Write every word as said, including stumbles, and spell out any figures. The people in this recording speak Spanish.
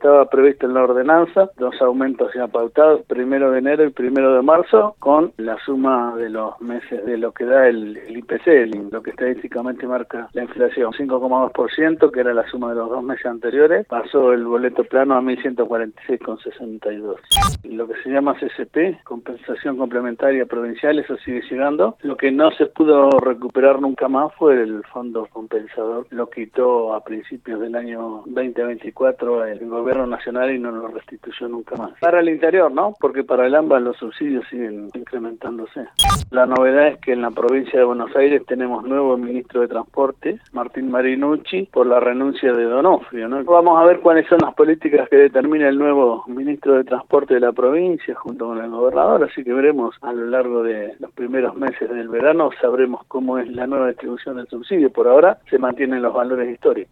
estaba previsto en la ordenanza, dos aumentos ya pautados, primero de enero y primero de marzo, con la suma de los meses de lo que da el, el I P C, el, lo que estadísticamente marca la inflación, cinco coma dos por ciento, que era la suma de los dos meses anteriores, pasó el boleto plano a mil ciento cuarenta y seis coma sesenta y dos. Lo que se llama C C P, compensación complementaria provincial, eso sigue llegando. Lo que no se pudo recuperar nunca más fue el fondo compensador, lo quitó a principios del año veinte veinticuatro el gobierno nacional y no lo restituyó nunca más. Para el interior, ¿no? Porque para el AMBA los subsidios siguen incrementándose. La novedad es que en la provincia de Buenos Aires tenemos nuevo ministro de Transporte, Martín Marinucci, por la renuncia de Donofrio, ¿no? Vamos a ver cuáles son las políticas que determina el nuevo ministro de Transporte de la provincia junto con el gobernador, así que veremos a lo largo de los primeros meses del verano, sabremos cómo es la nueva distribución del subsidio. Por ahora se mantienen los valores históricos.